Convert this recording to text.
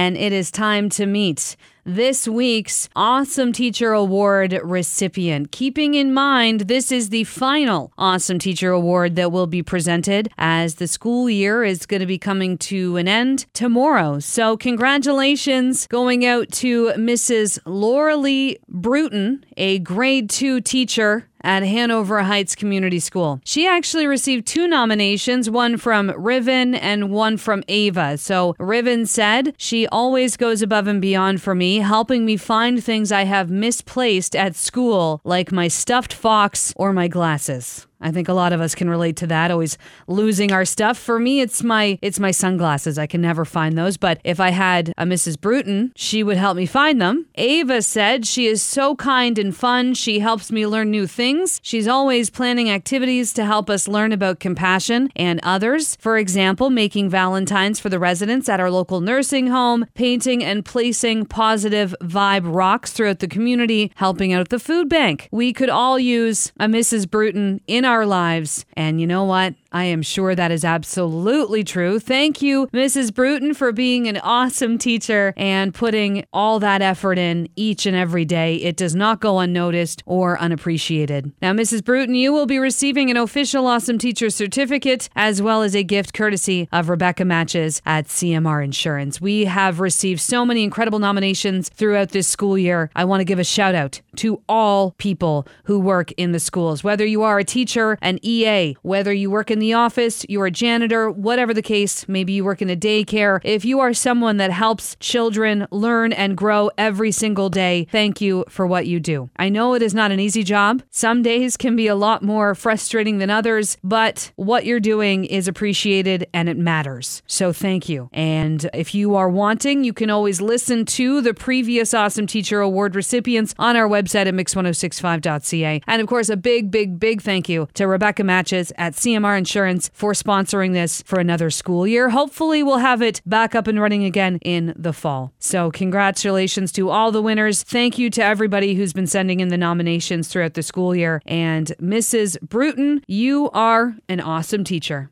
and it is time to meet this week's Awesome Teacher Award recipient. Keeping in mind, this is the final Awesome Teacher Award that will be presented as the school year is going to be coming to an end tomorrow. So congratulations going out to Mrs. Laura Lee Bruton, a grade 2 teacher at Hanover Heights Community School. She actually received 2 nominations, one from Riven and one from Ava. So Riven said, "She always goes above and beyond for me, helping me find things I have misplaced at school, like my stuffed fox or my glasses." I think a lot of us can relate to that, always losing our stuff. For me, it's my sunglasses. I can never find those. But if I had a Mrs. Bruton, she would help me find them. Ava said, "She is so kind and fun. She helps me learn new things. She's always planning activities to help us learn about compassion and others. For example, making Valentines for the residents at our local nursing home, painting and placing positive vibe rocks throughout the community, helping out at the food bank. We could all use a Mrs. Bruton in our lives." And you know what? I am sure that is absolutely true. Thank you, Mrs. Bruton, for being an awesome teacher and putting all that effort in each and every day. It does not go unnoticed or unappreciated. Now, Mrs. Bruton, you will be receiving an official Awesome Teacher certificate as well as a gift courtesy of Rebecca Matches at CMR Insurance. We have received so many incredible nominations throughout this school year. I want to give a shout out to all people who work in the schools, whether you are a teacher, an EA, whether you work in the office, you're a janitor, whatever the case, maybe you work in a daycare. If you are someone that helps children learn and grow every single day, thank you for what you do. I know it is not an easy job. Some days can be a lot more frustrating than others, but what you're doing is appreciated and it matters. So thank you. And if you are wanting, you can always listen to the previous Awesome Teacher Award recipients on our website at mix1065.ca. And of course, a big thank you to Rebecca Matches at CMR Insurance for sponsoring this for another school year. Hopefully we'll have it back up and running again in the fall. So congratulations to all the winners. Thank you to everybody who's been sending in the nominations throughout the school year. And Mrs. Bruton, you are an awesome teacher.